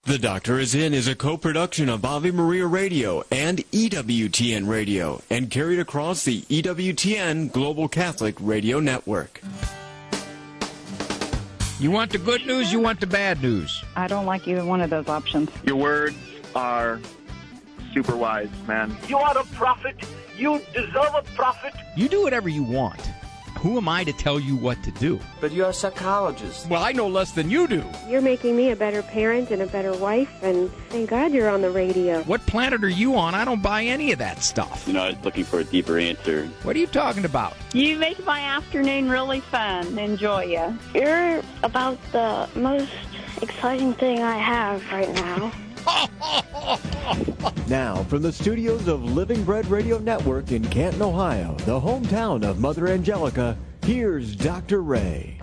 The Doctor Is In is a co-production of Ave Maria Radio and EWTN Radio and carried across the EWTN Global Catholic Radio Network. You want the good news, you want the bad news? I don't like either one of those options. Your words are super wise, man. You are a prophet. You deserve a prophet. You do whatever you want. Who am I to tell you what to do? But you're a psychologist. Well, I know less than you do. You're making me a better parent and a better wife, and thank God you're on the radio. What planet are you on? I don't buy any of that stuff. You know, I was looking for a deeper answer. What are you talking about? You make my afternoon really fun. Enjoy you. You're about the most exciting thing I have right now. Now, from the studios of Living Bread Radio Network in Canton, Ohio, the hometown of Mother Angelica, here's Dr. Ray.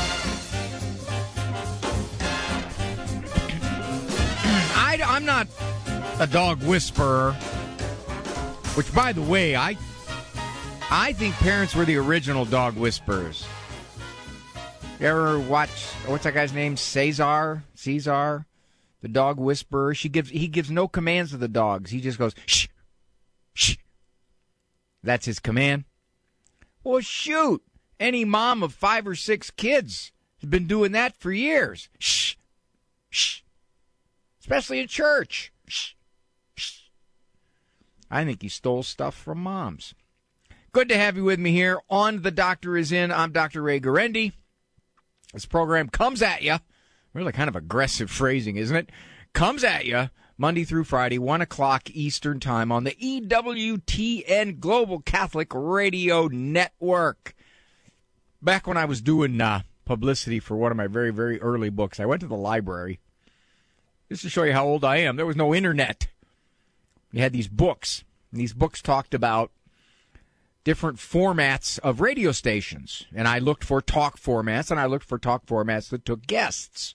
I'm not a dog whisperer, which, by the way, I think parents were the original dog whisperers. You ever watch, what's that guy's name? Caesar, the dog whisperer. He gives no commands to the dogs. He just goes, shh, shh. That's his command. Well, shoot. Any mom of 5 or 6 kids has been doing that for years. Shh, shh. Especially in church. Shh, shh. I think he stole stuff from moms. Good to have you with me here on The Doctor Is In. I'm Dr. Ray Guarendi. This program comes at you. Really kind of aggressive phrasing, isn't it? Comes at you Monday through Friday, 1 o'clock Eastern Time on the EWTN Global Catholic Radio Network. Back when I was doing publicity for one of my very, very early books, I went to the library. Just to show you how old I am, there was no internet. You had these books, and these books talked about different formats of radio stations. And I looked for talk formats, and I looked for talk formats that took guests.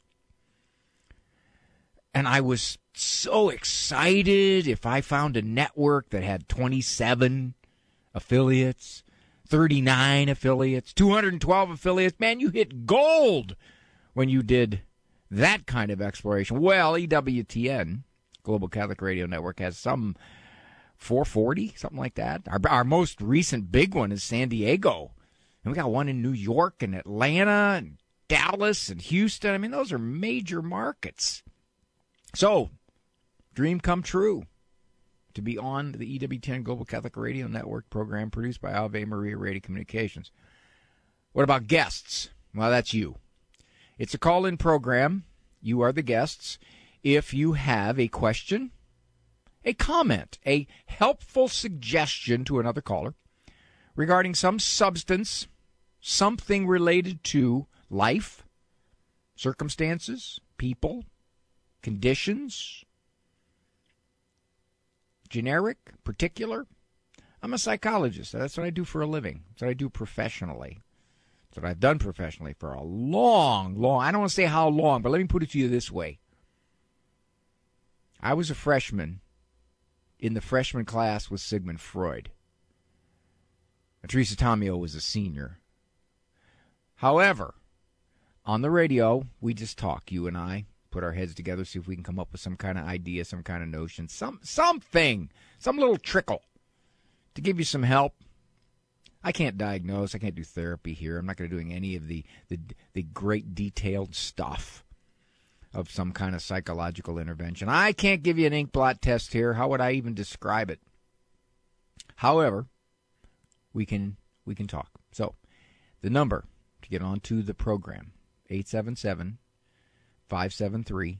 And I was so excited if I found a network that had 27 affiliates, 39 affiliates, 212 affiliates. Man, you hit gold when you did that kind of exploration. Well, EWTN, Global Catholic Radio Network, has some 440, something like that. Our most recent big one is San Diego. And we got one in New York and Atlanta and Dallas and Houston. I mean, those are major markets. So, dream come true to be on the EWTN Global Catholic Radio Network program produced by Ave Maria Radio Communications. What about guests? Well, that's you. It's a call-in program. You are the guests. If you have a question, a comment, a helpful suggestion to another caller regarding some substance, something related to life, circumstances, people, conditions, generic, particular. I'm a psychologist. That's what I do for a living. That's what I do professionally. That's what I've done professionally for a long, I don't want to say how long, but let me put it to you this way. I was a freshman in the freshman class with Sigmund Freud. And Teresa Tomeo was a senior. However, on the radio, we just talk, you and I, put our heads together, see if we can come up with some kind of idea, some kind of notion, something, some little trickle to give you some help. I can't diagnose. I can't do therapy here. I'm not going to do any of the great detailed stuff of some kind of psychological intervention. I can't give you an ink blot test here. How would I even describe it? However, we can talk. So, the number to get onto the program, 877-573-7825.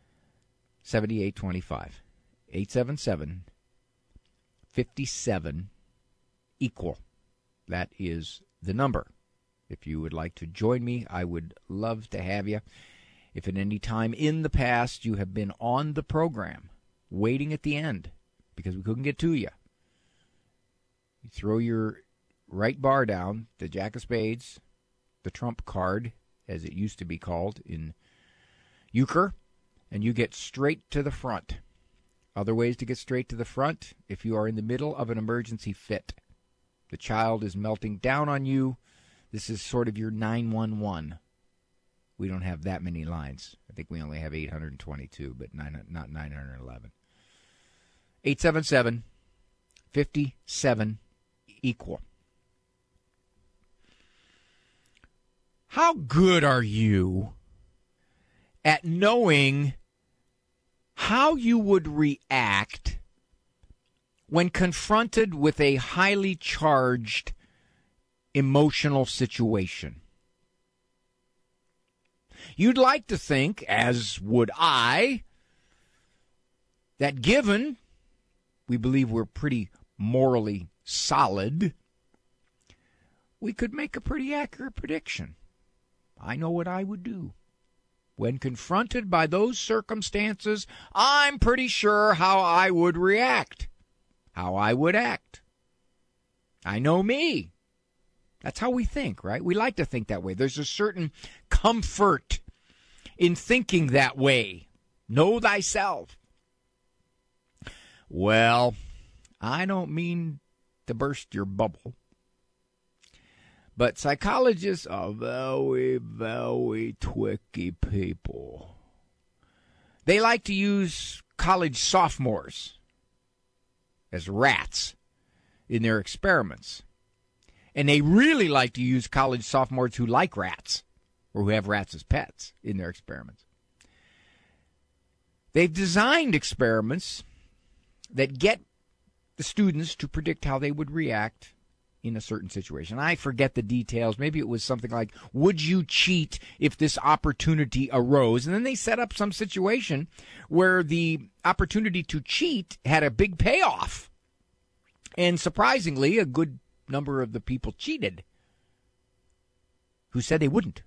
877-57-equal. That is the number. If you would like to join me, I would love to have you. If at any time in the past you have been on the program, waiting at the end because we couldn't get to you, you throw your right bar down, the Jack of Spades, the trump card, as it used to be called in euchre, and you get straight to the front. Other ways to get straight to the front, if you are in the middle of an emergency fit. The child is melting down on you. This is sort of your 911. We don't have that many lines. I think we only have 822, but not 911. 877-57-EQUAL. How good are you at knowing how you would react when confronted with a highly charged emotional situation? You'd like to think, as would I, that given we believe we're pretty morally solid, we could make a pretty accurate prediction. I know what I would do. When confronted by those circumstances, I'm pretty sure how I would react, how I would act. I know me. That's how we think, right? We like to think that way. There's a certain comfort in thinking that way. Know thyself. Well, I don't mean to burst your bubble, but psychologists are very, very tricky people. They like to use college sophomores as rats in their experiments. And they really like to use college sophomores who like rats or who have rats as pets in their experiments. They've designed experiments that get the students to predict how they would react in a certain situation. I forget the details. Maybe it was something like, would you cheat if this opportunity arose? And then they set up some situation where the opportunity to cheat had a big payoff. And surprisingly, a good number of the people cheated who said they wouldn't.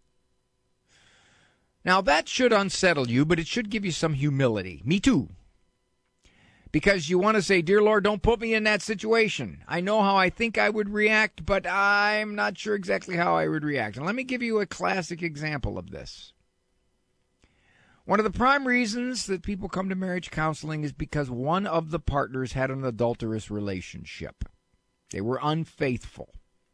Now, that should unsettle you, but it should give you some humility. Me too. Because you want to say, dear Lord, don't put me in that situation. I know how I think I would react, but I'm not sure exactly how I would react. And let me give you a classic example of this. One of the prime reasons that people come to marriage counseling is because one of the partners had an adulterous relationship. They were unfaithful.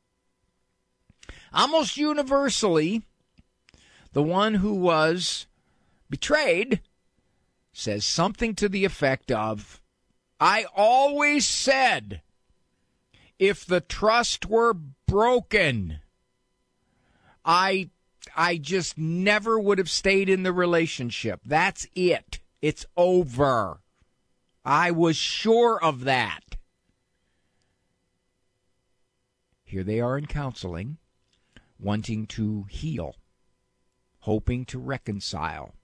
Almost universally, the one who was betrayed says something to the effect of, I always said if the trust were broken, I just never would have stayed in the relationship. That's it. It's over. I was sure of that. Here they are in counseling, wanting to heal, hoping to reconcile.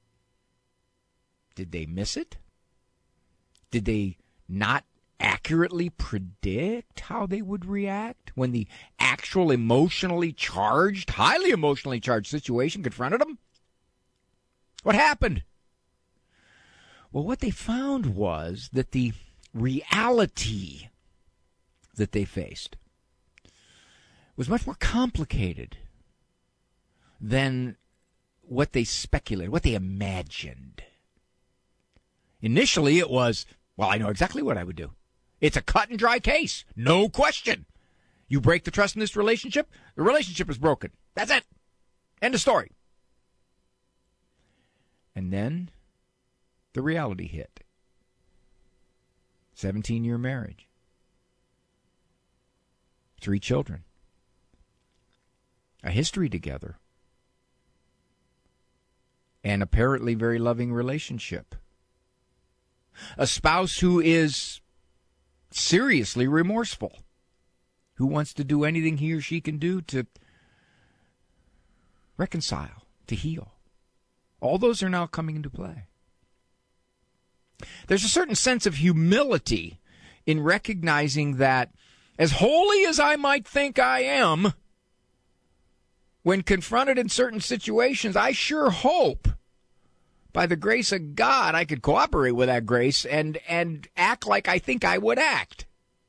Did they miss it? Did they not accurately predict how they would react when the actual emotionally charged, highly emotionally charged situation confronted them? What happened? Well, what they found was that the reality that they faced was much more complicated than what they speculated, what they imagined. Initially, it was, well, I know exactly what I would do. It's a cut and dry case. No question. You break the trust in this relationship, the relationship is broken. That's it. End of story. And then the reality hit. 17-year marriage. 3 children. A history together. An apparently very loving relationship. A spouse who is seriously remorseful, who wants to do anything he or she can do to reconcile, to heal. All those are now coming into play. There's a certain sense of humility in recognizing that, as holy as I might think I am, when confronted in certain situations, I sure hope, by the grace of God, I could cooperate with that grace and act like I think I would act.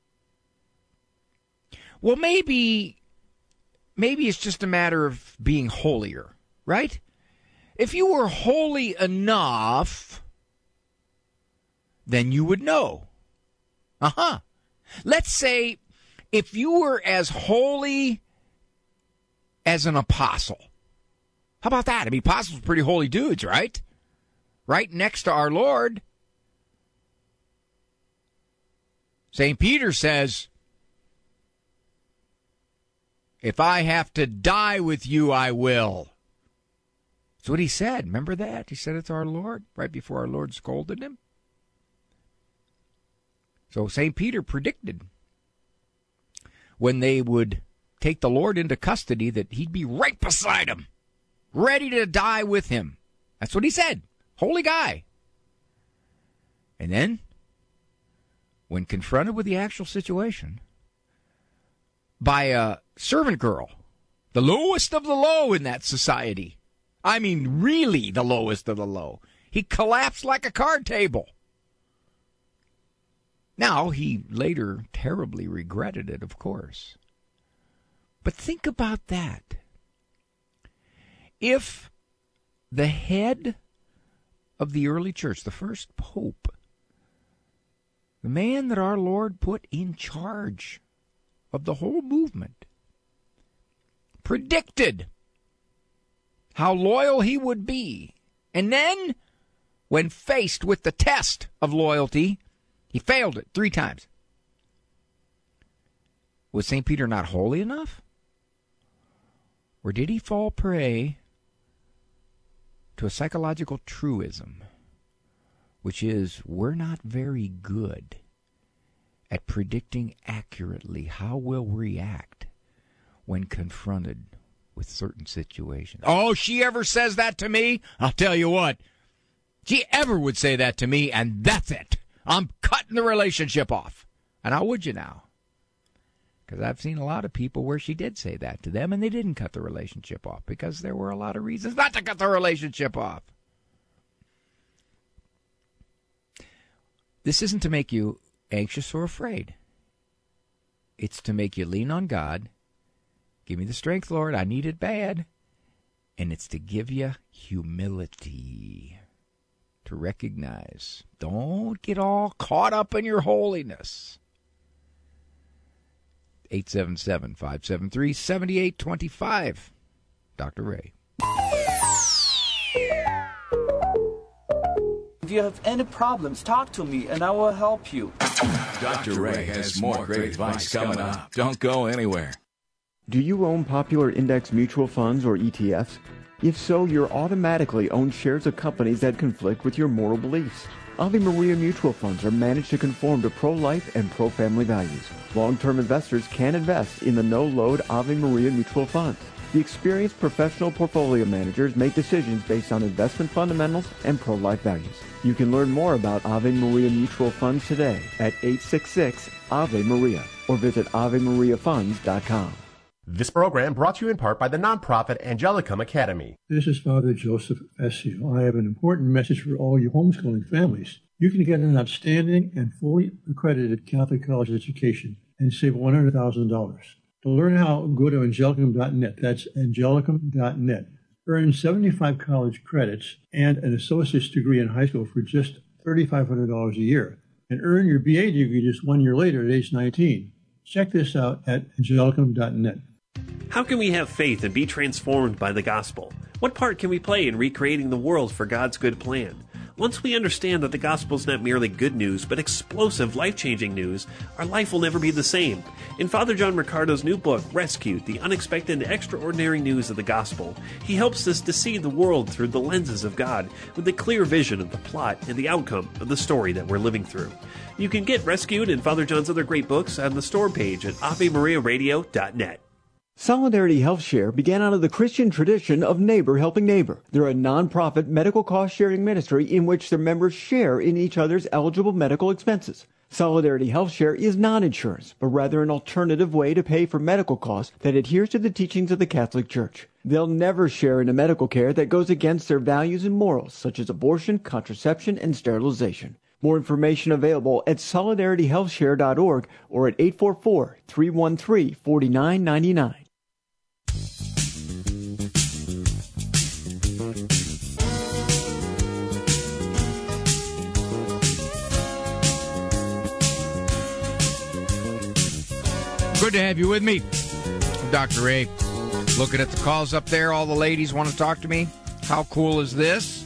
Well, maybe it's just a matter of being holier, right? If you were holy enough, then you would know. Let's say if you were as holy as an apostle, How about that? I mean, apostles are pretty holy dudes, right? Right next to our Lord. St. Peter says, if I have to die with you, I will. That's what he said. Remember that? He said it to our Lord right before our Lord scolded him. So St. Peter predicted when they would take the Lord into custody that he'd be right beside him, ready to die with him. That's what he said. Holy guy. And then, when confronted with the actual situation by a servant girl, the lowest of the low in that society, I mean really the lowest of the low, he collapsed like a card table. Now, he later terribly regretted it, of course. But think about that. If the head of the early church, the first pope, the man that our Lord put in charge of the whole movement, predicted how loyal he would be, and then, when faced with the test of loyalty, he failed it 3 times. Was St. Peter not holy enough? Or did he fall prey to a psychological truism, which is we're not very good at predicting accurately how we'll react when confronted with certain situations? Oh, she ever says that to me? I'll tell you what. She ever would say that to me, and that's it. I'm cutting the relationship off. And how would you now? Because I've seen a lot of people where she did say that to them, and they didn't cut the relationship off because there were a lot of reasons not to cut the relationship off. This isn't to make you anxious or afraid. It's to make you lean on God. Give me the strength, Lord. I need it bad. And it's to give you humility. To recognize. Don't get all caught up in your holiness. 877-573-7825. Dr. Ray. If you have any problems, talk to me and I will help you. Dr. Ray has more great advice coming up. Don't go anywhere. Do you own popular index mutual funds or ETFs? If so, you're automatically own shares of companies that conflict with your moral beliefs. Ave Maria mutual funds are managed to conform to pro-life and pro-family values. Long-term investors can invest in the no-load Ave Maria mutual funds. The experienced professional portfolio managers make decisions based on investment fundamentals and pro-life values. You can learn more about Ave Maria mutual funds today at 866-AVE-MARIA or visit AveMariaFunds.com. This program brought to you in part by the nonprofit Angelicum Academy. This is Father Joseph Essio. I have an important message for all you homeschooling families. You can get an outstanding and fully accredited Catholic college education and save $100,000. To learn how, go to Angelicum.net. That's Angelicum.net. Earn 75 college credits and an associate's degree in high school for just $3,500 a year. And earn your BA degree just 1 year later at age 19. Check this out at Angelicum.net. How can we have faith and be transformed by the gospel? What part can we play in recreating the world for God's good plan? Once we understand that the gospel is not merely good news, but explosive, life-changing news, our life will never be the same. In Father John Riccardo's new book, Rescued, the unexpected and extraordinary news of the gospel, he helps us to see the world through the lenses of God, with a clear vision of the plot and the outcome of the story that we're living through. You can get Rescued and Father John's other great books on the store page at AveMariaRadio.net. Solidarity Health Share began out of the Christian tradition of neighbor helping neighbor. They're a non-profit medical cost-sharing ministry in which their members share in each other's eligible medical expenses. Solidarity Health Share is not insurance, but rather an alternative way to pay for medical costs that adheres to the teachings of the Catholic Church. They'll never share in a medical care that goes against their values and morals, such as abortion, contraception, and sterilization. More information available at solidarityhealthshare.org or at 844-313-4999. Good to have you with me, Dr. Ray. Looking at the calls up there, all the ladies want to talk to me. How cool is this?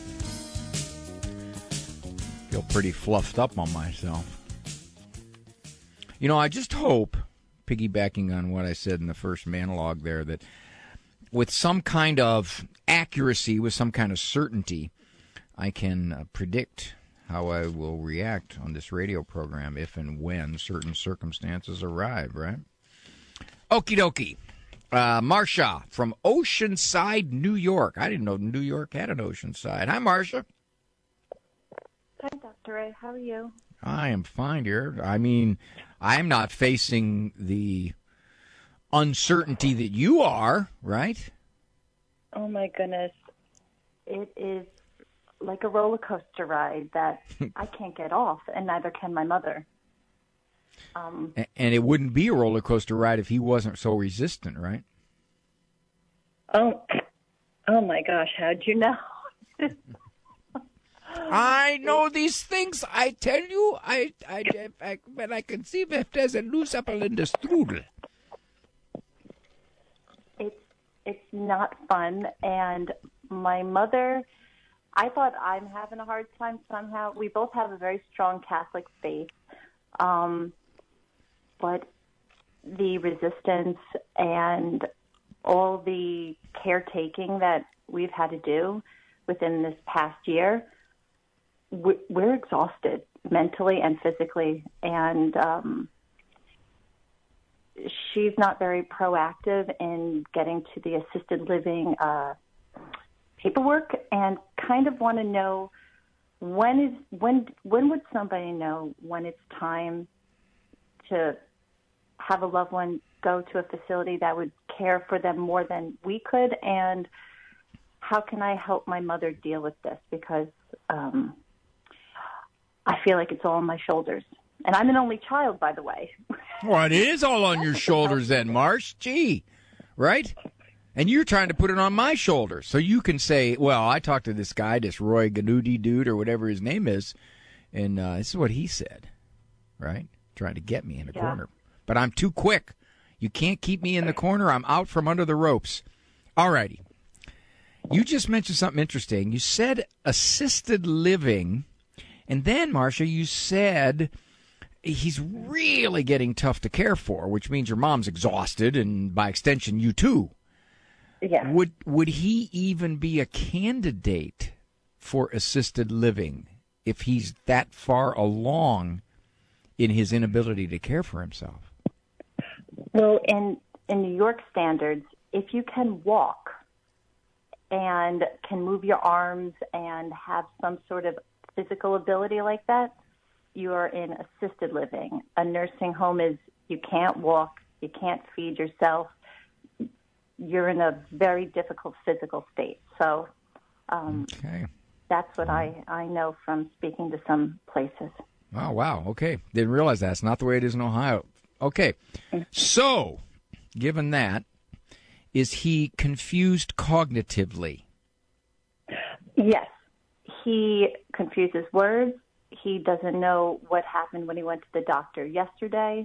Feel pretty fluffed up on myself. You know, I just hope, piggybacking on what I said in the first monologue there, that with some kind of accuracy, with some kind of certainty, I can predict how I will react on this radio program if and when certain circumstances arrive, right? Okie dokie. Marcia from Oceanside, New York. I didn't know New York had an Oceanside. Hi, Marcia. Hi, Dr. Ray. How are you? I am fine, dear. I mean, I'm not facing the uncertainty that you are, right? Oh, my goodness. It is like a roller coaster ride that I can't get off, and neither can my mother. And it wouldn't be a roller coaster ride if he wasn't so resistant, right? Oh my gosh! How'd you know? I know these things. I tell you, when I conceive if there's a loose apple in the strudel. It's not fun, and my mother. I thought I'm having a hard time somehow. We both have a very strong Catholic faith. But the resistance and all the caretaking that we've had to do within this past year, we're exhausted mentally and physically. And she's not very proactive in getting to the assisted living paperwork, and kind of want to know when would somebody know when it's time to have a loved one go to a facility that would care for them more than we could, and how can I help my mother deal with this? Because I feel like it's all on my shoulders. And I'm an only child, by the way. Well, it is all on your shoulders then, Marsh. Gee, right? And you're trying to put it on my shoulders. So you can say, well, I talked to this guy, this Roy Ganudi dude or whatever his name is, and this is what he said, right? Trying to get me in a corner. But I'm too quick. You can't keep me in the corner. I'm out from under the ropes. All righty. You just mentioned something interesting. You said assisted living, and then, Marcia, you said he's really getting tough to care for, which means your mom's exhausted, and by extension, you too. Yeah. Would he even be a candidate for assisted living if he's that far along in his inability to care for himself? Well, in New York standards, if you can walk and can move your arms and have some sort of physical ability like that, you are in assisted living. A nursing home is you can't walk, you can't feed yourself, you're in a very difficult physical state. So that's what I know from speaking to some places. Oh, wow. Okay. Didn't realize that. It's not the way it is in Ohio. Okay. So, given that, is he confused cognitively? Yes. He confuses words. He doesn't know what happened when he went to the doctor yesterday.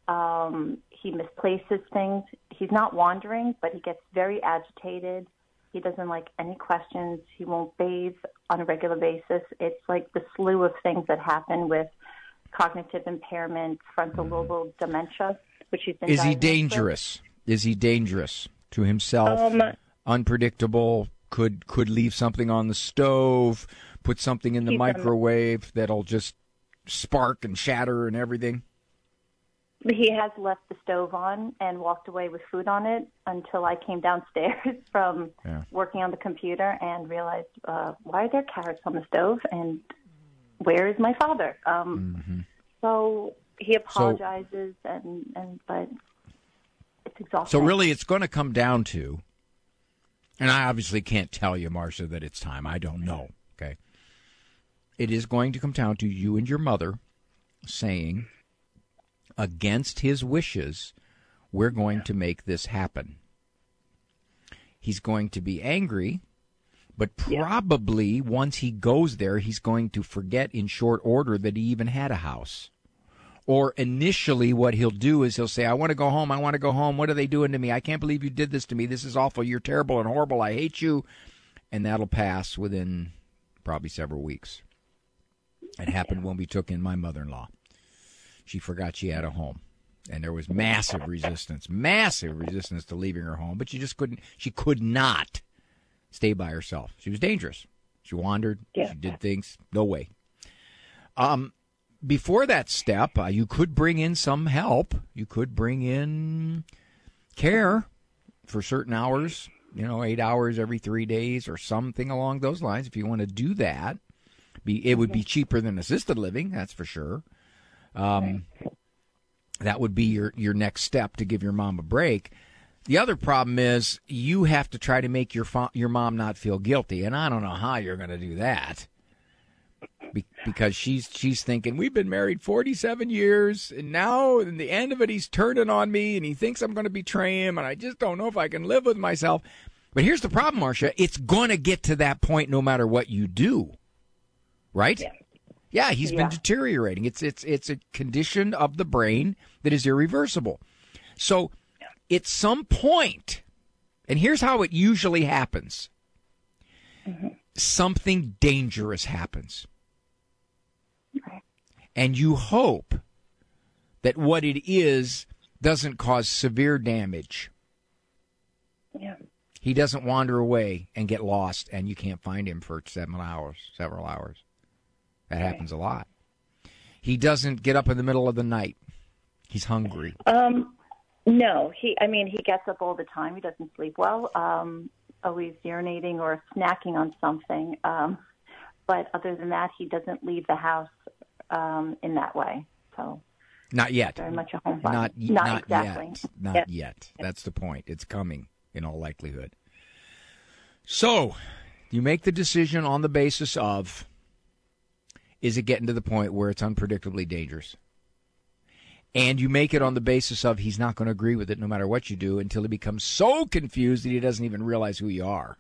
He misplaces things. He's not wandering, but he gets very agitated. He doesn't like any questions. He won't bathe on a regular basis. It's like the slew of things that happen with cognitive impairment, frontal lobal dementia, which he's been diagnosed with. Is he dangerous to himself? Unpredictable? Could leave something on the stove, put something in the microwave that'll just spark and shatter and everything? He has left the stove on and walked away with food on it until I came downstairs from working on the computer and realized, why are there carrots on the stove? And where is my father? So he apologizes, but it's exhausting. So really it's going to come down to, and I obviously can't tell you, Marcia, that it's time. I don't know, okay? It is going to come down to you and your mother saying, against his wishes, we're going to make this happen. He's going to be angry, but probably once he goes there, he's going to forget in short order that he even had a house. Or initially what he'll do is he'll say, I want to go home. I want to go home. What are they doing to me? I can't believe you did this to me. This is awful. You're terrible and horrible. I hate you. And that'll pass within probably several weeks. It happened when we took in my mother-in-law. She forgot she had a home. And there was massive resistance to leaving her home. But she could not stay by herself. She was dangerous. She wandered. Yeah. She did things. No way. Before that step, you could bring in some help. You could bring in care for certain hours, 8 hours every 3 days or something along those lines. If you want to do that, it would be cheaper than assisted living, that's for sure. That would be your next step to give your mom a break. The other problem is you have to try to make your mom not feel guilty, and I don't know how you're going to do that. Because she's thinking, we've been married 47 years, and now in the end of it, he's turning on me, and he thinks I'm going to betray him, and I just don't know if I can live with myself. But here's the problem, Marcia. It's going to get to that point no matter what you do, right? Yeah, he's been deteriorating. It's a condition of the brain that is irreversible. So at some point, and here's how it usually happens. Something dangerous happens. And you hope that what it is doesn't cause severe damage. Yeah. He doesn't wander away and get lost and you can't find him for several hours. That happens a lot. He doesn't get up in the middle of the night. He's hungry. No, he gets up all the time. He doesn't sleep well. Always urinating or snacking on something. But other than that, he doesn't leave the house in that way. So not yet. Very much a homebody. Not exactly. Not yet. That's the point. It's coming in all likelihood. So you make the decision on the basis of, is it getting to the point where it's unpredictably dangerous? And you make it on the basis of he's not going to agree with it no matter what you do until he becomes so confused that he doesn't even realize who you are.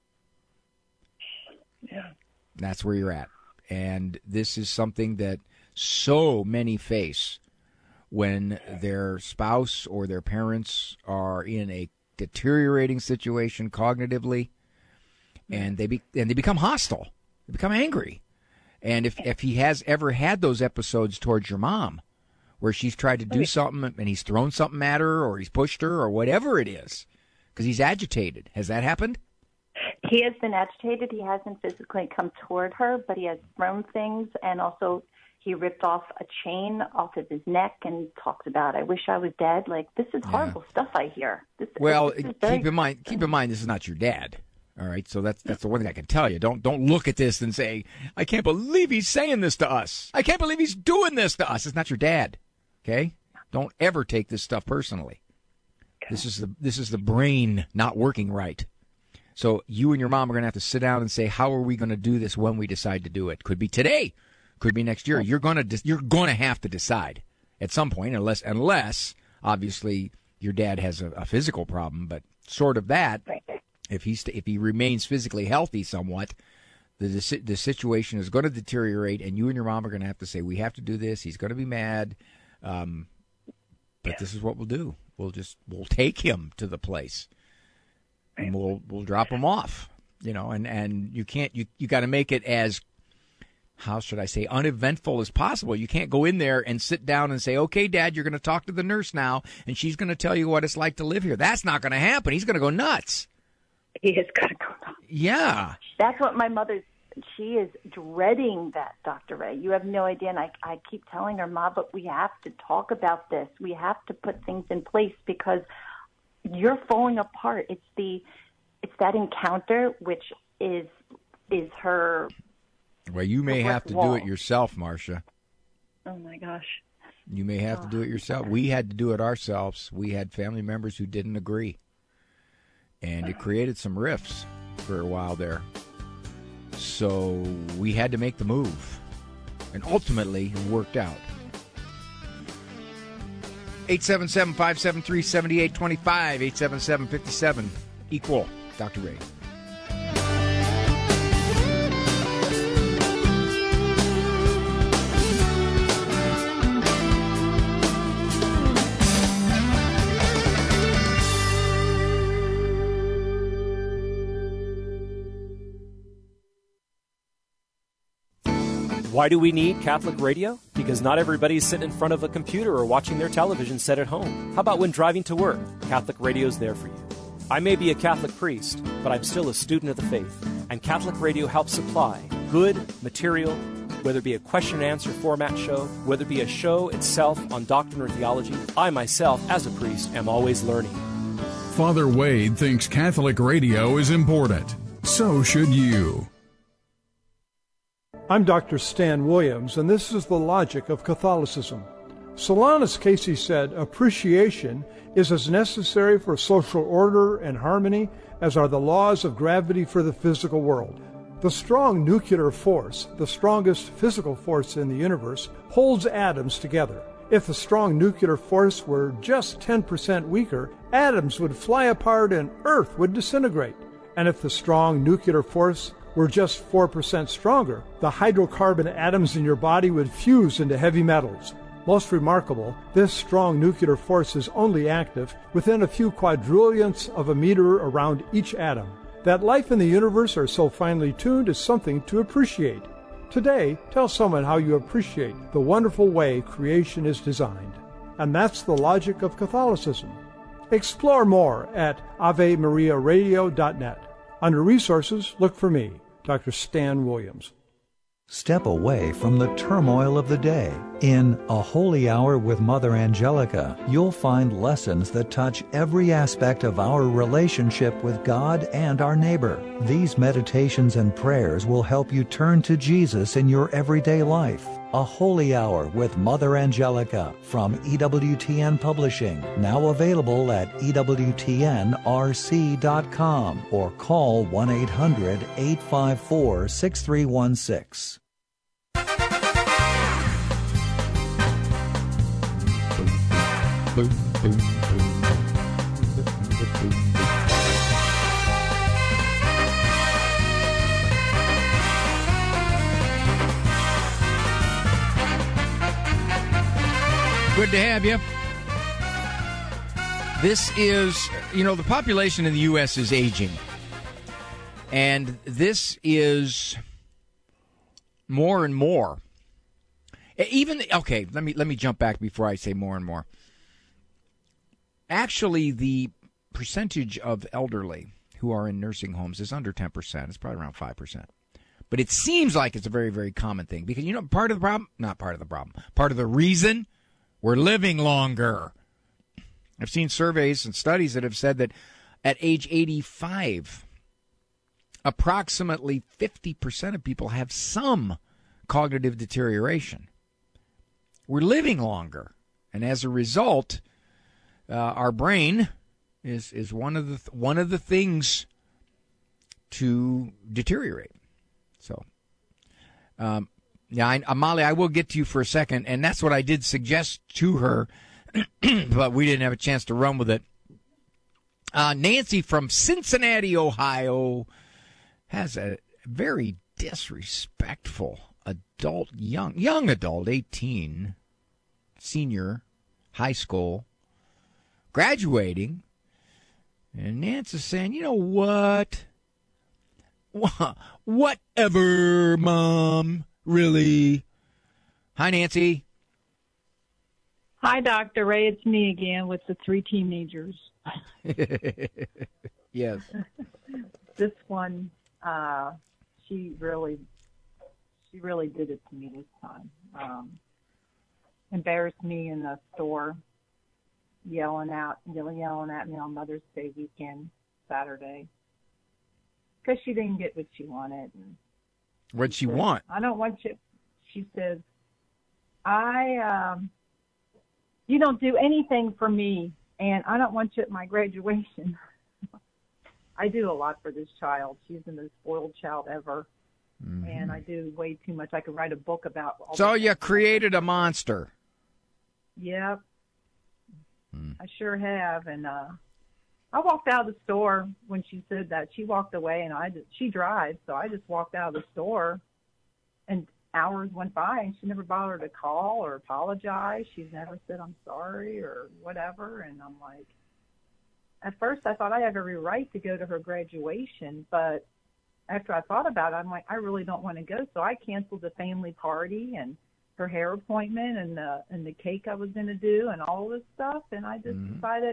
Yeah. That's where you're at. And this is something that so many face when their spouse or their parents are in a deteriorating situation cognitively, and they become hostile. They become angry. And if he has ever had those episodes towards your mom, where she's tried to do something and he's thrown something at her or he's pushed her or whatever it is, because he's agitated. Has that happened? He has been agitated. He hasn't physically come toward her, but he has thrown things, and also he ripped off a chain off of his neck and talks about, I wish I was dead. Like, this is horrible stuff I hear. Keep in mind, this is not your dad. All right, so that's the one thing I can tell you. Don't look at this and say, I can't believe he's saying this to us. I can't believe he's doing this to us. It's not your dad. Okay? Don't ever take this stuff personally. This is the brain not working right. So you and your mom are going to have to sit down and say, how are we going to do this when we decide to do it? Could be today, could be next year. You're going to have to decide at some point, unless obviously your dad has a physical problem, but short of that, if he remains physically healthy somewhat, the situation is going to deteriorate, and you and your mom are going to have to say, we have to do this. He's going to be mad, but this is what we'll do. We'll take him to the place. And we'll drop them off, and you can't, you got to make it as, how should I say, uneventful as possible. You can't go in there and sit down and say, okay, Dad, you're going to talk to the nurse now, and she's going to tell you what it's like to live here. That's not going to happen. He's going to go nuts. He is going to go nuts. Yeah. That's what my mother's, she is dreading that, Dr. Ray. You have no idea, and I keep telling her, Ma, but we have to talk about this. We have to put things in place because you're falling apart. It's that encounter which is her. Well, you may have to do it yourself, Marcia. Oh my gosh. You may have to do it yourself. We had to do it ourselves. We had family members who didn't agree, and it created some rifts for a while there. So we had to make the move, and ultimately it worked out. 877-573-7825, 877-57 equal. Dr. Ray. Why do we need Catholic radio? Because not everybody's sitting in front of a computer or watching their television set at home. How about when driving to work? Catholic radio's there for you. I may be a Catholic priest, but I'm still a student of the faith, and Catholic radio helps supply good material, whether it be a question and answer format show, whether it be a show itself on doctrine or theology. I myself, as a priest, am always learning. Father Wade thinks Catholic radio is important. So should you. I'm Dr. Stan Williams, and this is the logic of Catholicism. Solanus Casey said, appreciation is as necessary for social order and harmony as are the laws of gravity for the physical world. The strong nuclear force, the strongest physical force in the universe, holds atoms together. If the strong nuclear force were just 10% weaker, atoms would fly apart and Earth would disintegrate. And if the strong nuclear force were just 4% stronger, the hydrocarbon atoms in your body would fuse into heavy metals. Most remarkable, this strong nuclear force is only active within a few quadrillionths of a meter around each atom. That life and the universe are so finely tuned is something to appreciate. Today, tell someone how you appreciate the wonderful way creation is designed. And that's the logic of Catholicism. Explore more at AveMariaRadio.net. Under Resources, look for me, Dr. Stan Williams. Step away from the turmoil of the day. In A Holy Hour with Mother Angelica, you'll find lessons that touch every aspect of our relationship with God and our neighbor. These meditations and prayers will help you turn to Jesus in your everyday life. A Holy Hour with Mother Angelica from EWTN Publishing, now available at EWTNRC.com or call 1-800-854-6316. Boom, boom, boom. Good to have you. This is, the population in the U.S. is aging. And this is more and more. Let me jump back before I say more and more. Actually, the percentage of elderly who are in nursing homes is under 10%. It's probably around 5%. But it seems like it's a very, very common thing. Because, part of the reason we're living longer. I've seen surveys and studies that have said that at age 85, approximately 50% of people have some cognitive deterioration. We're living longer. And as a result, our brain is one of the things to deteriorate. So, Molly, I will get to you for a second, and that's what I did suggest to her, but we didn't have a chance to run with it. Nancy from Cincinnati, Ohio, has a very disrespectful adult, young adult, 18, senior, high school, graduating, and Nancy's saying, you know what? Whatever, Mom. Really? Hi, Nancy. Hi, Dr. Ray. It's me again with the 3 teenagers. Yes. This one, she really did it to me this time. Embarrassed me in the store, yelling at me on Mother's Day weekend, Saturday, because she didn't get what she wanted. And what'd she want? I don't want you. She says, you don't do anything for me, and I don't want you at my graduation. I do a lot for this child. She's the most spoiled child ever, and I do way too much. I could write a book about all So you created a monster. Yep. I sure have, and I walked out of the store when she said that. She walked away, and she drives, so I just walked out of the store, and hours went by, and she never bothered to call or apologize. She's never said, I'm sorry or whatever, and I'm like, at first I thought I had every right to go to her graduation, but after I thought about it, I'm like, I really don't want to go. So I canceled the family party and her hair appointment and the cake I was going to do and all this stuff. And I just decided,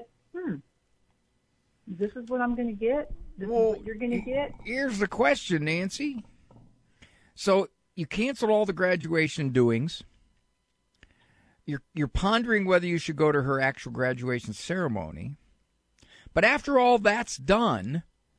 this is what I'm going to get. This is what you're going to get. Here's the question, Nancy. So you canceled all the graduation doings. You're pondering whether you should go to her actual graduation ceremony. But after all that's done,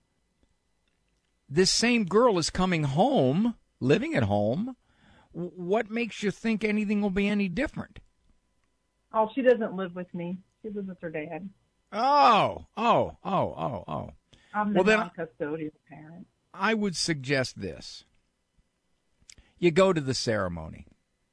this same girl is coming home, living at home. What makes you think anything will be any different? Oh, she doesn't live with me. She lives with her dad. Oh. I'm the non-custodial parent. I would suggest this. You go to the ceremony.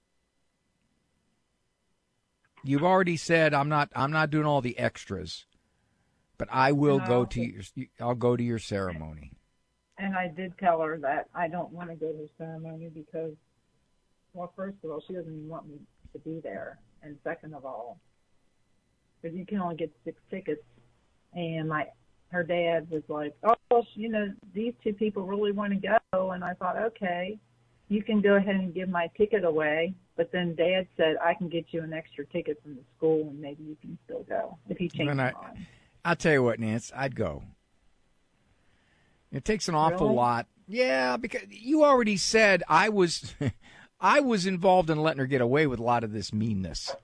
You've already said I'm not doing all the extras, but I will I'll go to your ceremony. And I did tell her that I don't want to go to the ceremony because, well, first of all, she doesn't even want me to be there, and second of all, because you can only get 6 tickets, and her dad was like, oh, these 2 people really want to go, and I thought, okay, you can go ahead and give my ticket away, but then Dad said I can get you an extra ticket from the school, and maybe you can still go if he changes his mind. I'll tell you what, Nance, I'd go. It takes an awful lot. Yeah, because you already said I was involved in letting her get away with a lot of this meanness.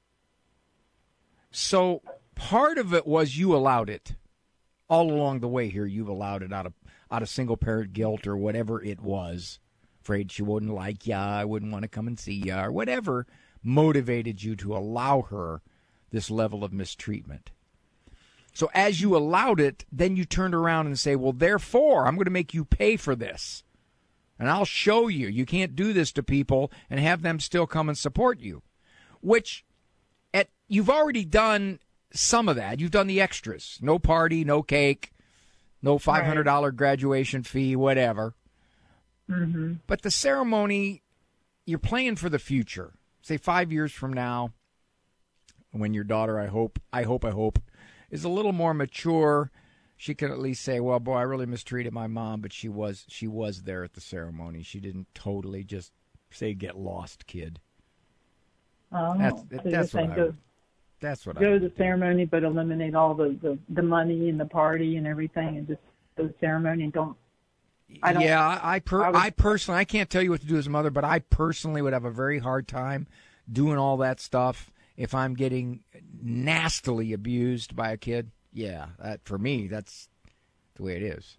So part of it was you allowed it. All along the way here, you've allowed it out of single-parent guilt or whatever it was. Afraid she wouldn't like ya, I wouldn't want to come and see ya, or whatever motivated you to allow her this level of mistreatment. So as you allowed it, then you turned around and say, well, therefore, I'm going to make you pay for this. And I'll show you. You can't do this to people and have them still come and support you. Which, you've already done some of that. You've done the extras. No party, no cake, no $500 graduation fee, whatever. Mm-hmm. But the ceremony, you're playing for the future. Say 5 years from now, when your daughter, I hope, is a little more mature, she could at least say, well, boy, I really mistreated my mom, but she was there at the ceremony. She didn't totally just say, get lost, kid. Oh, that's what I would. Go to the ceremony, but eliminate all the money and the party and everything, and just go to the ceremony and don't. I personally, I can't tell you what to do as a mother, but I personally would have a very hard time doing all that stuff if I'm getting nastily abused by a kid. Yeah, for me, that's the way it is.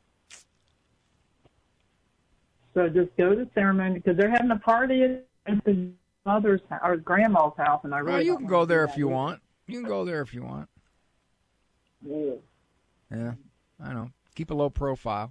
So just go to the ceremony because they're having a party at the mother's or grandma's house, and I really. Well, you can go there if you want. You can go there if you want. Yeah, I know. Keep a low profile.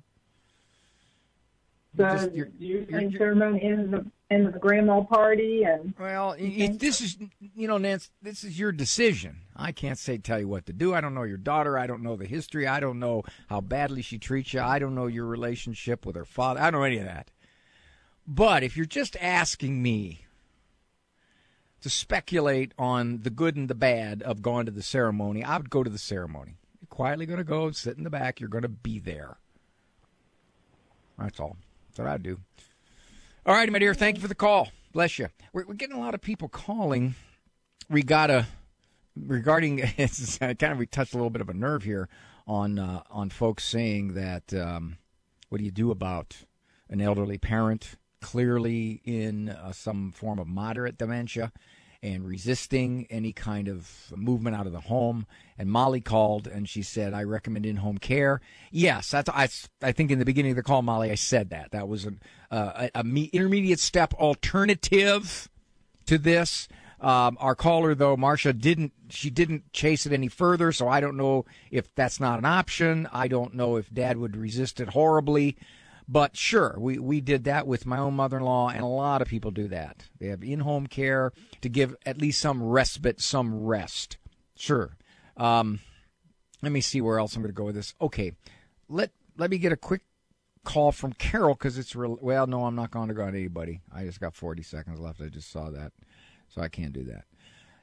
So you think ceremony in the grandma party and this is Nance, this is your decision. I can't tell you what to do. I don't know your daughter. I don't know the history. I don't know how badly she treats you. I don't know your relationship with her father. I don't know any of that. But if you're just asking me to speculate on the good and the bad of going to the ceremony, I would go to the ceremony. You're quietly going to go sit in the back. You're going to be there. That's all. That's what I'd do. All right, my dear, thank you for the call. Bless you. We're getting a lot of people calling. We regarding it's kind of we touched a little bit of a nerve here on folks saying that what do you do about an elderly parent clearly in some form of moderate dementia and resisting any kind of movement out of the home. And Molly called, and she said, I recommend in-home care. Yes, I think in the beginning of the call, Molly, I said that. That was an intermediate step alternative to this. Our caller, though, Marcia, didn't chase it any further, so I don't know if that's not an option. I don't know if Dad would resist it horribly. But sure, we did that with my own mother-in-law, and a lot of people do that. They have in-home care to give at least some respite, some rest. Sure. Let me see where else I'm going to go with this. Okay, let me get a quick call from Carol because it's real. Well, no, I'm not going to go to anybody. I just got 40 seconds left. I just saw that, so I can't do that.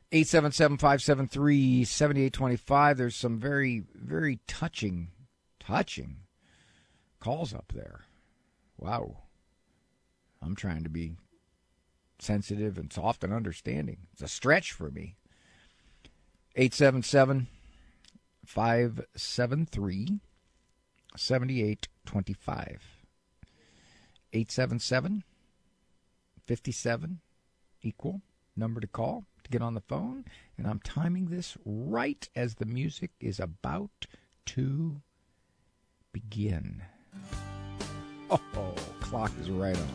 877-573-7825. There's some very, very touching calls up there. Wow. I'm trying to be sensitive and soft and understanding. It's a stretch for me. 877-573-7825. 877-57 equal number to call to get on the phone. And I'm timing this right as the music is about to begin. Oh, clock is right on.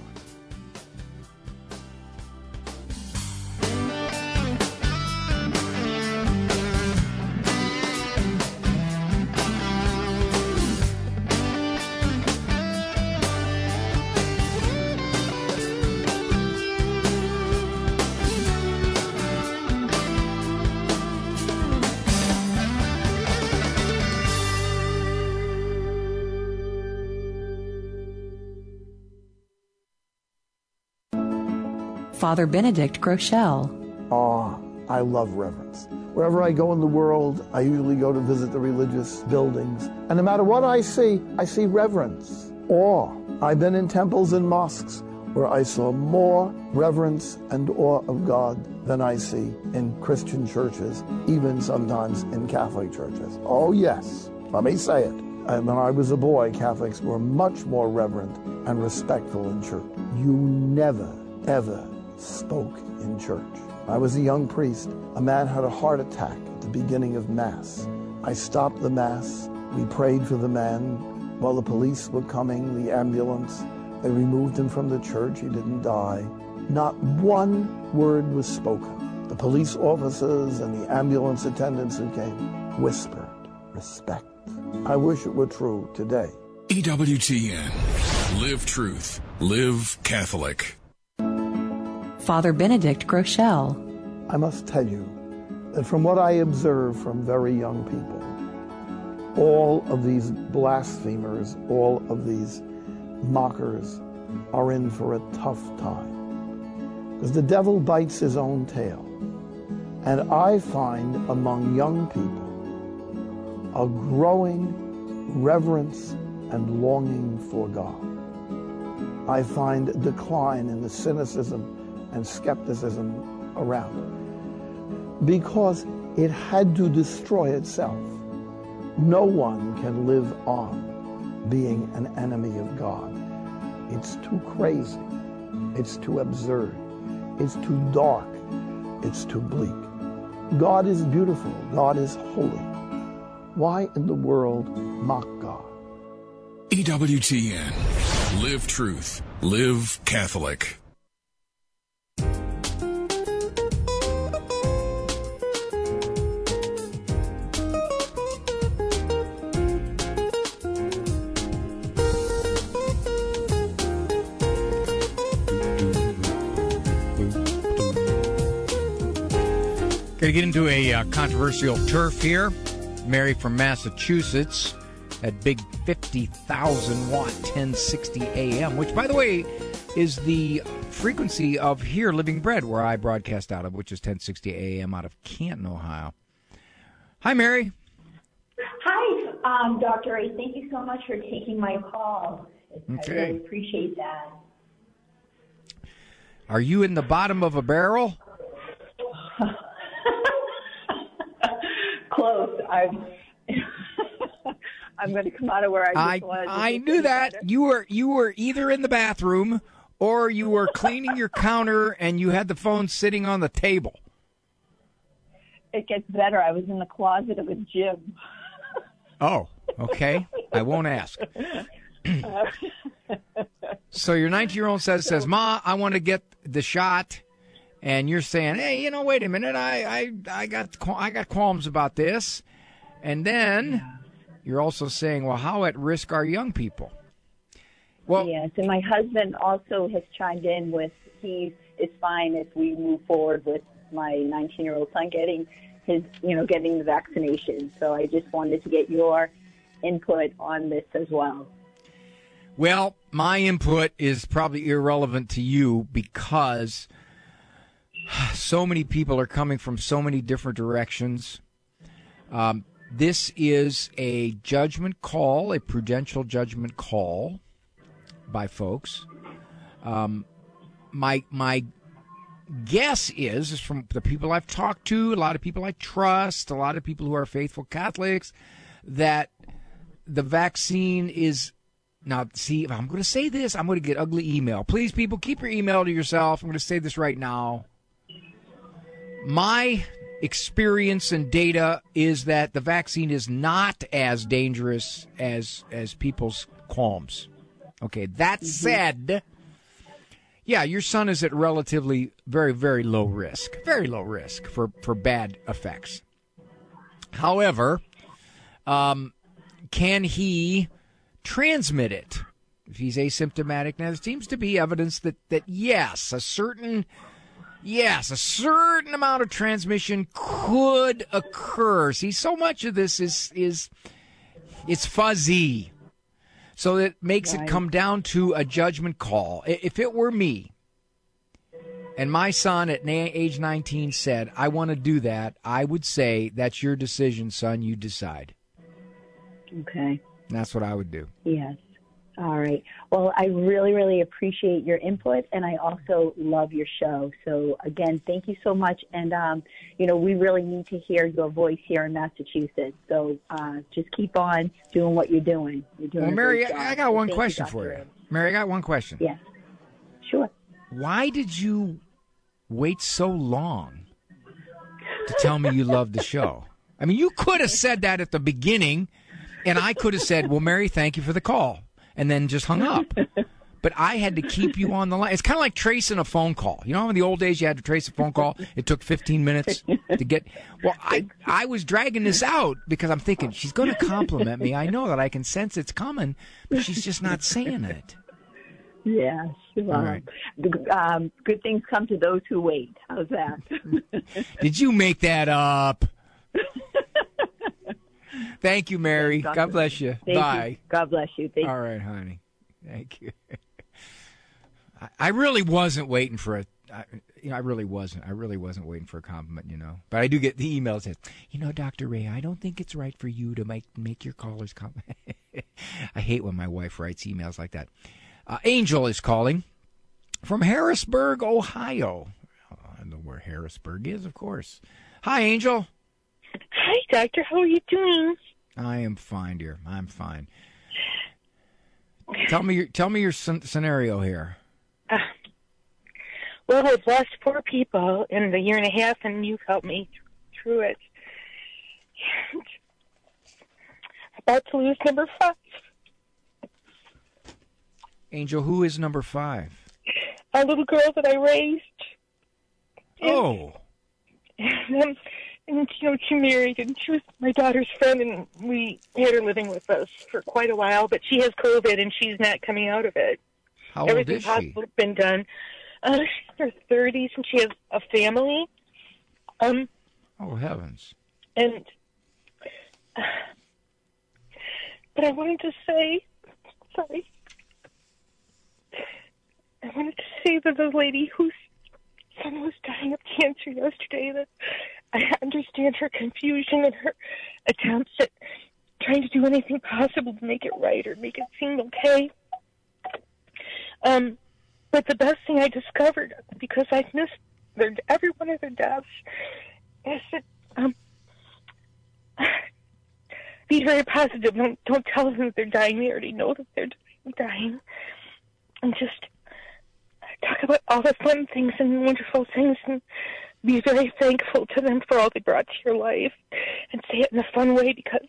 Father Benedict Groeschel. I love reverence. Wherever I go in the world, I usually go to visit the religious buildings. And no matter what I see reverence, awe. I've been in temples and mosques where I saw more reverence and awe of God than I see in Christian churches, even sometimes in Catholic churches. Oh yes, let me say it. And when I was a boy, Catholics were much more reverent and respectful in church. You never, ever spoke in church. I was a young priest. A man had a heart attack at the beginning of Mass. I stopped the Mass. We prayed for the man. While the police were coming, the ambulance, they removed him from the church. He didn't die. Not one word was spoken. The police officers and the ambulance attendants who came whispered respect. I wish it were true today. EWTN. Live truth. Live Catholic. Father Benedict Groeschel. I must tell you that from what I observe from very young people, all of these blasphemers, all of these mockers are in for a tough time. Because the devil bites his own tail. And I find among young people a growing reverence and longing for God. I find a decline in the cynicism and skepticism around it, because it had to destroy itself. No one can live on being an enemy of God. It's too crazy. It's too absurd. It's too dark. It's too bleak. God is beautiful. God is holy. Why in the world mock God? EWTN. Live truth. Live Catholic. Going to get into a controversial turf here. Mary from Massachusetts at big 50,000 watt 1060 AM, which, by the way, is the frequency of here, Living Bread, where I broadcast out of, which is 1060 AM out of Canton, Ohio. Hi, Mary. Hi, Dr. Ray. Thank you so much for taking my call. Okay. I really appreciate that. Are you in the bottom of a barrel? Close. I'm going to come out of where I just was. I knew that. Better. You were either in the bathroom or you were cleaning your counter and you had the phone sitting on the table. It gets better. I was in the closet of a gym. Oh, okay. I won't ask. So your 19-year-old says, Ma, I want to get the shot. And you're saying, hey, wait a minute, I got qualms about this. And then you're also saying, well, how at risk are young people? Well, yes, and my husband also has chimed in with it's fine if we move forward with my 19-year-old son getting the vaccination. So I just wanted to get your input on this as well. Well, my input is probably irrelevant to you because so many people are coming from so many different directions. This is a judgment call, a prudential judgment call. by folks. My guess is from the people I've talked to, a lot of people I trust, a lot of people who are faithful Catholics, that the vaccine is... Now, see, if I'm going to say this, I'm going to get ugly email. Please, people, keep your email to yourself. I'm going to say this right now. My experience and data is that the vaccine is not as dangerous as people's qualms. Okay, that said, yeah, your son is at relatively very, very low risk for bad effects. However, can he transmit it if he's asymptomatic? Now, there seems to be evidence that yes, a certain amount of transmission could occur. See, so much of this is it's fuzzy. So it makes it come down to a judgment call. If it were me and my son at age 19 said, I want to do that, I would say, that's your decision, son. You decide. Okay. That's what I would do. Yes. All right. Well, I really, really appreciate your input, and I also love your show. So, again, thank you so much. And, we really need to hear your voice here in Massachusetts. So just keep on doing what you're doing. Well, Mary, I got one question for you. Mary, I got one question. Yes. Sure. Why did you wait so long to tell me you loved the show? I mean, you could have said that at the beginning, and I could have said, well, Mary, thank you for the call, and then just hung up. But I had to keep you on the line. It's kind of like tracing a phone call. You know, in the old days, you had to trace a phone call. It took 15 minutes to get. Well, I was dragging this out because I'm thinking, she's going to compliment me. I know that I can sense it's coming, but she's just not saying it. Yes. Well, all right. Good things come to those who wait. How's that? Did you make that up? Thank you, Mary. God bless you. Bye. You. God bless you. Thank all right, honey. Thank you. I really wasn't waiting for I really wasn't waiting for a compliment, But I do get the email that says, Dr. Ray, I don't think it's right for you to make your callers comment. I hate when my wife writes emails like that. Angel is calling from Harrisburg, Ohio. I know where Harrisburg is, of course. Hi, Angel. Hi, Doctor. How are you doing? I am fine, dear. I'm fine. Tell me your scenario here. Well, I've lost 4 people in the year and a half, and you've helped me through it. And about to lose number 5. Angel, who is number 5? A little girl that I raised. Oh. And she married, and she was my daughter's friend, and we had her living with us for quite a while, but she has COVID, and she's not coming out of it. How old Everything is she? possible has been done. She's in her 30s, and she has a family. Oh, heavens. And, but I wanted to say, sorry, I wanted to say that the lady whose son was dying of cancer yesterday, that I understand her confusion and her attempts at trying to do anything possible to make it right or make it seem okay. But the best thing I discovered, because I've missed every one of their deaths, is that be very positive. Don't tell them that they're dying. They already know that they're dying. And just talk about all the fun things and wonderful things, and be very thankful to them for all they brought to your life, and say it in a fun way, because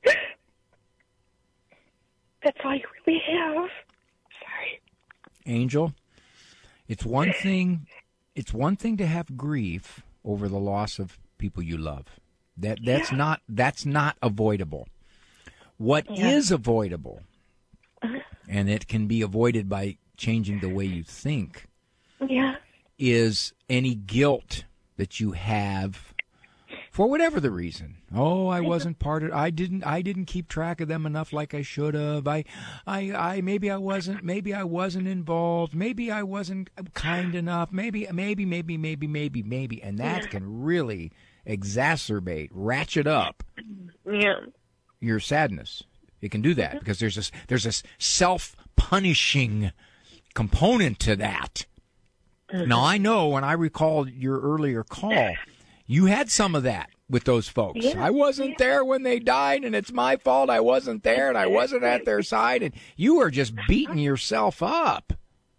that's all you really have. Sorry. Angel, it's one thing to have grief over the loss of people you love. That's not avoidable. What is avoidable, and it can be avoided by changing the way you think, is any guilt that you have for whatever the reason. Oh, I wasn't part of. I didn't keep track of them enough like I should have. I maybe I wasn't involved. Maybe I wasn't kind enough. Maybe, and that can really exacerbate, ratchet up your sadness. It can do that because there's this self-punishing component to that. Now, I know when I recall your earlier call, you had some of that with those folks. Yeah. I wasn't there when they died, and it's my fault I wasn't there, and I wasn't at their side, and you were just beating yourself up.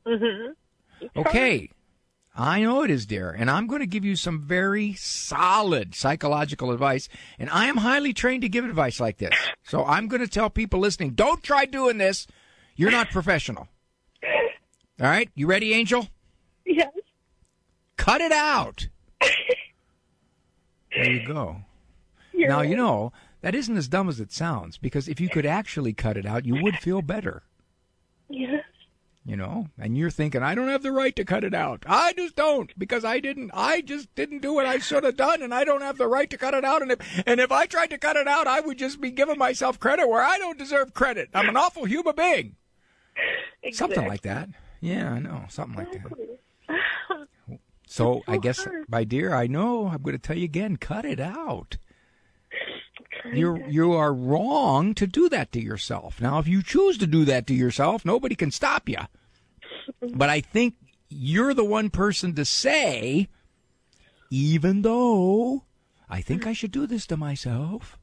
Okay. I know it is, dear, and I'm going to give you some very solid psychological advice, and I am highly trained to give advice like this. So I'm going to tell people listening, don't try doing this. You're not professional. All right? You ready, Angel? Yes. Cut it out. There you go. Now, you know, that isn't as dumb as it sounds, because if you could actually cut it out, you would feel better. Yes. You know, and you're thinking, I don't have the right to cut it out. I just don't, because I just didn't do what I should have done, and I don't have the right to cut it out. And if I tried to cut it out, I would just be giving myself credit where I don't deserve credit. I'm an awful human being. Exactly. Something like that. Yeah, I know, something like that. So I guess, my dear, I know, I'm going to tell you again, cut it out. You are wrong to do that to yourself. Now, if you choose to do that to yourself, nobody can stop you. But I think you're the one person to say, even though I think I should do this to myself,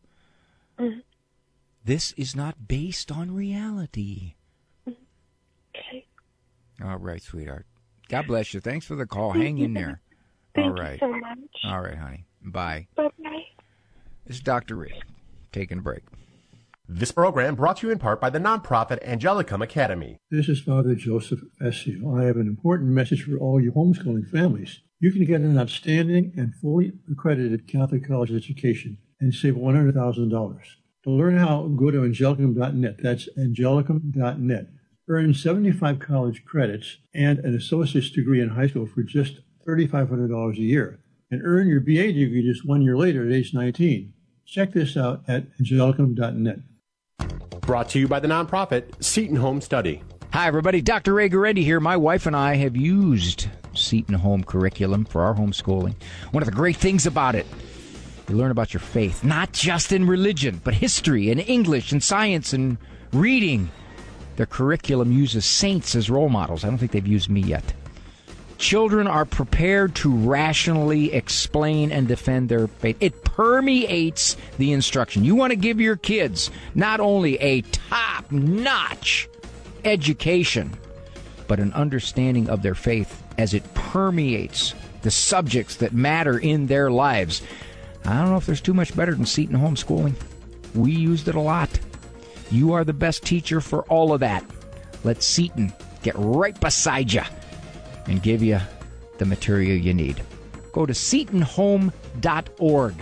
this is not based on reality. Okay. All right, sweetheart. God bless you. Thanks for the call. Hang in there. Thank you so much. All right, honey. Bye. Bye-bye. This is Dr. Rick. Taking a break. This program brought to you in part by the nonprofit Angelicum Academy. This is Father Joseph Essio. I have an important message for all you homeschooling families. You can get an outstanding and fully accredited Catholic college education and save $100,000. To learn how, go to angelicum.net. That's angelicum.net. Earn 75 college credits and an associate's degree in high school for just $3,500 a year. And earn your BA degree just 1 year later at age 19. Check this out at angelicum.net. Brought to you by the nonprofit Seton Home Study. Hi, everybody. Dr. Ray Guarendi here. My wife and I have used Seton Home curriculum for our homeschooling. One of the great things about it, you learn about your faith, not just in religion, but history and English and science and reading. Their curriculum uses saints as role models. I don't think they've used me yet. Children are prepared to rationally explain and defend their faith. It permeates the instruction. You want to give your kids not only a top-notch education, but an understanding of their faith as it permeates the subjects that matter in their lives. I don't know if there's too much better than Seton homeschooling. We used it a lot. You are the best teacher for all of that. Let Seton get right beside you and give you the material you need. Go to SetonHome.org.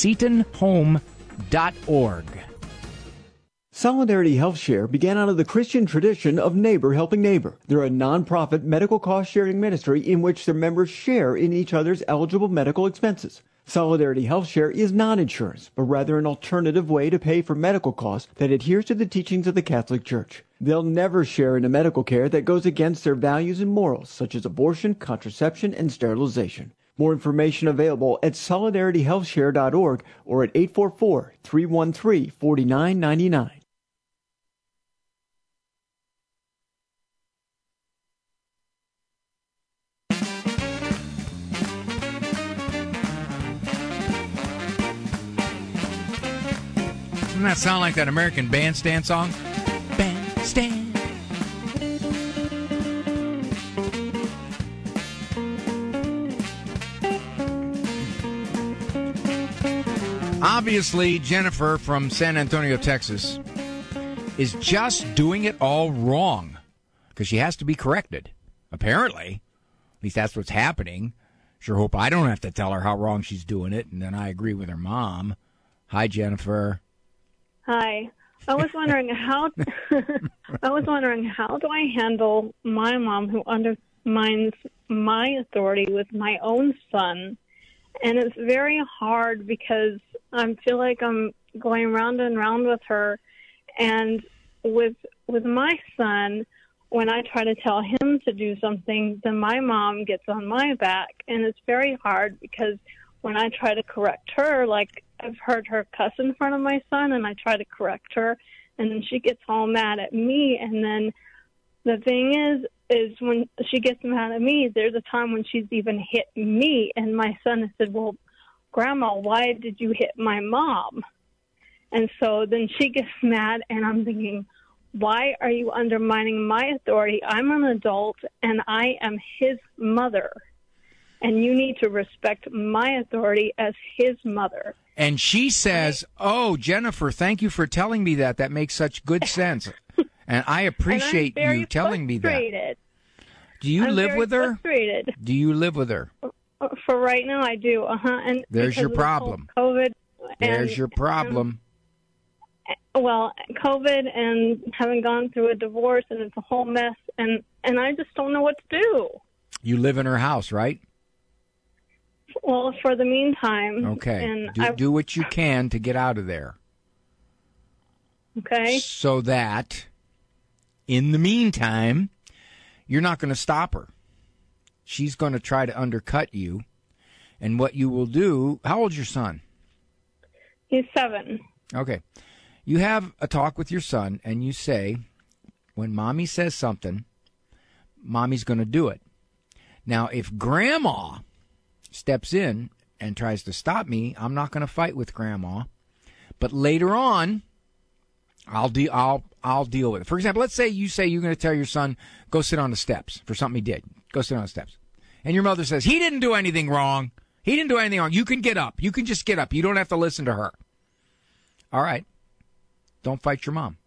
SetonHome.org. Solidarity Health Share began out of the Christian tradition of neighbor helping neighbor. They're a nonprofit medical cost-sharing ministry in which their members share in each other's eligible medical expenses. Solidarity Health Share is not insurance, but rather an alternative way to pay for medical costs that adheres to the teachings of the Catholic Church. They'll never share in a medical care that goes against their values and morals, such as abortion, contraception, and sterilization. More information available at solidarityhealthshare.org or at 844-313-4999. Doesn't that sound like that American Bandstand song? Bandstand. Obviously, Jennifer from San Antonio, Texas, is just doing it all wrong because she has to be corrected. Apparently. At least that's what's happening. Sure hope I don't have to tell her how wrong she's doing it, and then I agree with her mom. Hi, Jennifer. Hi. I was wondering how do I handle my mom who undermines my authority with my own son? And it's very hard because I feel like I'm going round and round with her. And with my son, when I try to tell him to do something, then my mom gets on my back. And it's very hard because when I try to correct her, like I've heard her cuss in front of my son, and I try to correct her, and then she gets all mad at me. And then the thing is when she gets mad at me, there's a time when she's even hit me. And my son has said, well, Grandma, why did you hit my mom? And so then she gets mad, and I'm thinking, why are you undermining my authority? I'm an adult, and I am his mother. And you need to respect my authority as his mother. And she says, oh, Jennifer, thank you for telling me that. That makes such good sense. And I appreciate you telling me that. Do you live with her? Frustrated. Do you live with her? For right now, I do. And there's your problem. COVID. There's your problem. Well, COVID and having gone through a divorce, and it's a whole mess, and I just don't know what to do. You live in her house, right? Well, for the meantime. Okay. And do what you can to get out of there. Okay. So that, in the meantime, you're not going to stop her. She's going to try to undercut you. And what you will do, how old's your son? He's 7. Okay. You have a talk with your son, and you say, when Mommy says something, Mommy's going to do it. Now, if Grandma steps in and tries to stop me, I'm not going to fight with Grandma. But later on, I'll deal with it. For example, let's say you're going to tell your son, go sit on the steps for something he did. Go sit on the steps. And your mother says, he didn't do anything wrong. He didn't do anything wrong. You can get up. You can just get up. You don't have to listen to her. All right. Don't fight your mom.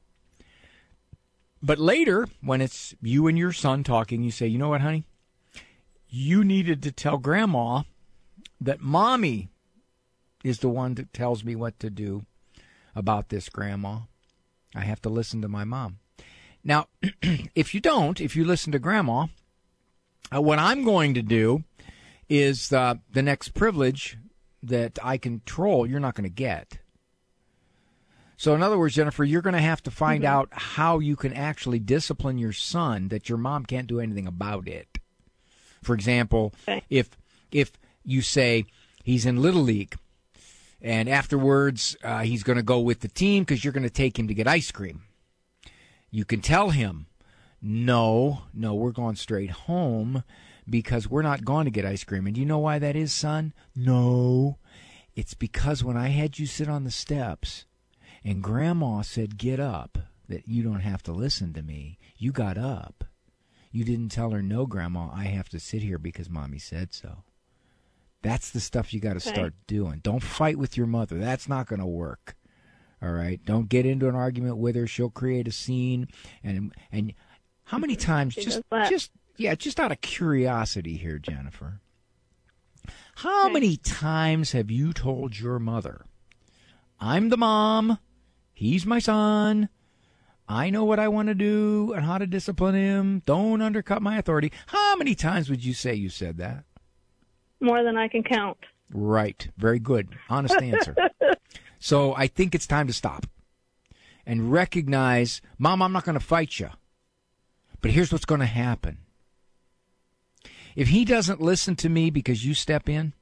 But later, when it's you and your son talking, you say, you know what, honey? You needed to tell Grandma that Mommy is the one that tells me what to do about this, Grandma. I have to listen to my mom. Now, if you listen to Grandma, what I'm going to do is the next privilege that I control, you're not going to get. So in other words, Jennifer, you're going to have to find out how you can actually discipline your son that your mom can't do anything about it. For example, if you say he's in Little League and afterwards he's going to go with the team because you're going to take him to get ice cream, you can tell him, no, we're going straight home because we're not going to get ice cream. And do you know why that is, son? No, it's because when I had you sit on the steps and Grandma said, get up, that you don't have to listen to me. You got up. You didn't tell her, no, Grandma, I have to sit here because Mommy said so. That's the stuff you got to start doing. Don't fight with your mother. That's not going to work. All right? Don't get into an argument with her. She'll create a scene. And how many times, just out of curiosity here, Jennifer, how many times have you told your mother, I'm the mom, he's my son, I know what I want to do and how to discipline him, don't undercut my authority? How many times would you say you said that? More than I can count. Right. Very good. Honest answer. So I think it's time to stop and recognize, Mom, I'm not going to fight you. But here's what's going to happen. If he doesn't listen to me because you step in,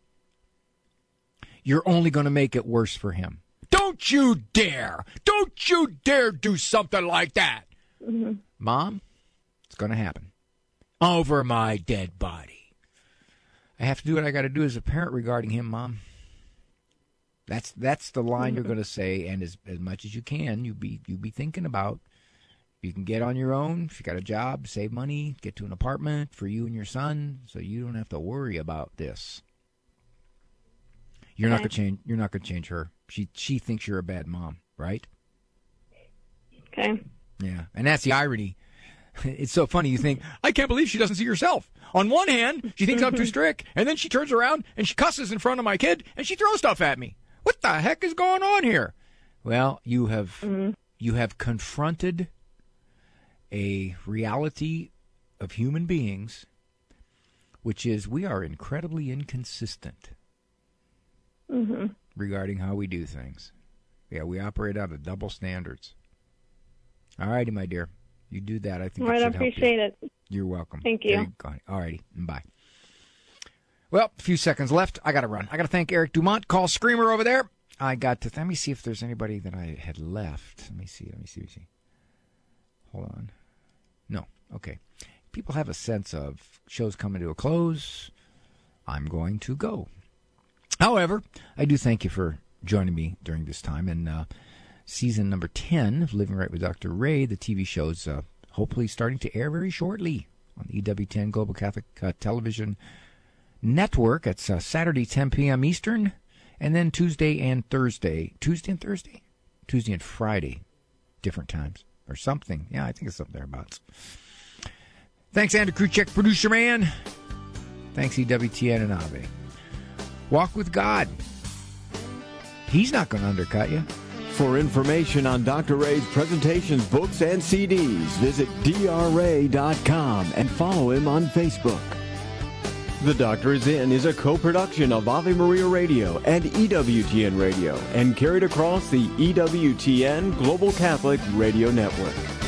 you're only going to make it worse for him. Don't you dare. Don't you dare do something like that. Mm-hmm. Mom, it's going to happen. Over my dead body. I have to do what I got to do as a parent regarding him, Mom. That's the line you're going to say, and as much as you can, you be thinking about. You can get on your own if you got a job, save money, get to an apartment for you and your son, so you don't have to worry about this. You're not going to change. You're not going to change her. She thinks you're a bad mom, right? Okay. Yeah, and that's the irony. It's so funny. You think, I can't believe she doesn't see herself. On one hand, she thinks I'm too strict, and then she turns around and she cusses in front of my kid and she throws stuff at me. What the heck is going on here? Well, you have confronted a reality of human beings, which is we are incredibly inconsistent regarding how we do things. Yeah, we operate out of double standards. All righty, my dear. You do that. I think it should help you. I appreciate it. You're welcome. Thank you. All righty. Bye. Well, a few seconds left. I got to run. I got to thank Eric Dumont, call Screamer over there. I got to... Let me see if there's anybody that I had left. Let me see. Hold on. No. Okay. People have a sense of shows coming to a close. I'm going to go. However, I do thank you for joining me during this time. And season number 10 of Living Right with Dr. Ray, the TV show's hopefully starting to air very shortly on the EWTN Global Catholic Television Network. It's Saturday, 10 p.m. Eastern, and then Tuesday and Friday, different times or something. Yeah, I think it's something thereabouts. Thanks, Andrew Kruchek, producer man. Thanks, EWTN and Ave. Walk with God. He's not going to undercut you. For information on Dr. Ray's presentations, books, and CDs, visit drray.com and follow him on Facebook. The Doctor is In is a co-production of Ave Maria Radio and EWTN Radio and carried across the EWTN Global Catholic Radio Network.